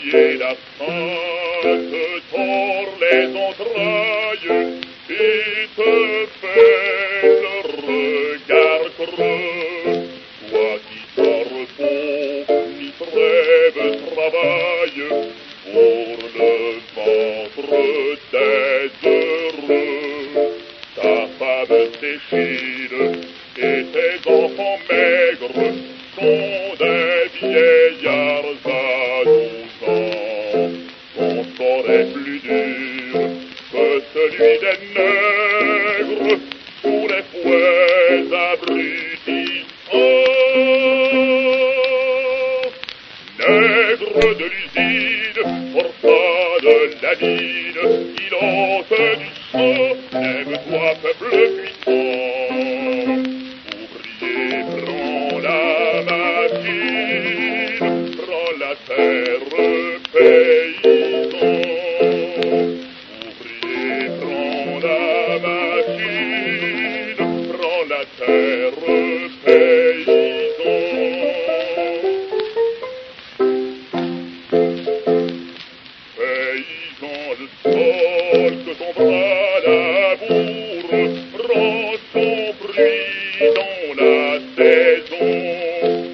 et la faim te tord les entrailles et te fait le regard creux. Toi qui sans repos ni trêve travailles pour le ventre des heureux. Ta femme t'échine et tes enfants maigres sont des vieillards à 12 ans. Ton sort est plus dur que celui des nègres sous les fouets abrutissants. Nègre de l'usine, forçat de la mine, qui lance du sang, lève-toi peuple puissant. Ouvrier, prends la machine, prends la terre, paye